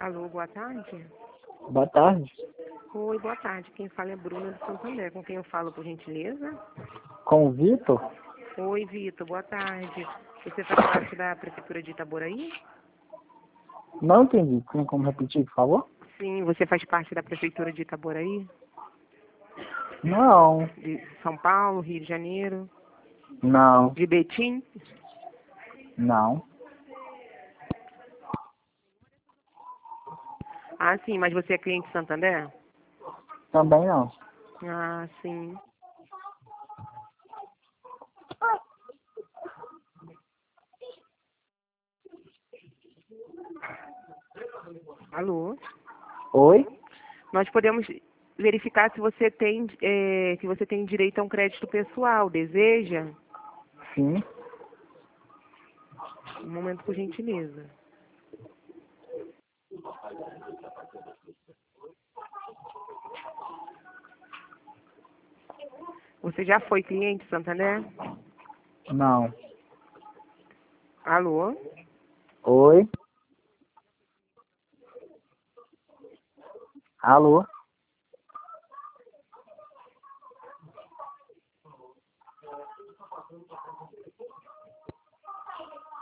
Alô, boa tarde. Boa tarde. Oi, boa tarde. Quem fala é Bruna do Santander. Com quem eu falo, por gentileza? Com o Vitor? Oi, Vitor, boa tarde. Você faz parte da Prefeitura de Itaboraí? Não entendi. Tem como repetir, por favor? Sim, você faz parte da Prefeitura de Itaboraí? Não. De São Paulo, Rio de Janeiro? Não. De Betim? Não. Ah, sim, mas você é cliente de Santander? Também não. Ah, sim. Alô? Oi? Nós podemos verificar se você tem direito a um crédito pessoal. Deseja? Sim. Um momento, por gentileza. Você já foi cliente Santander? Não. Alô? Oi? Alô?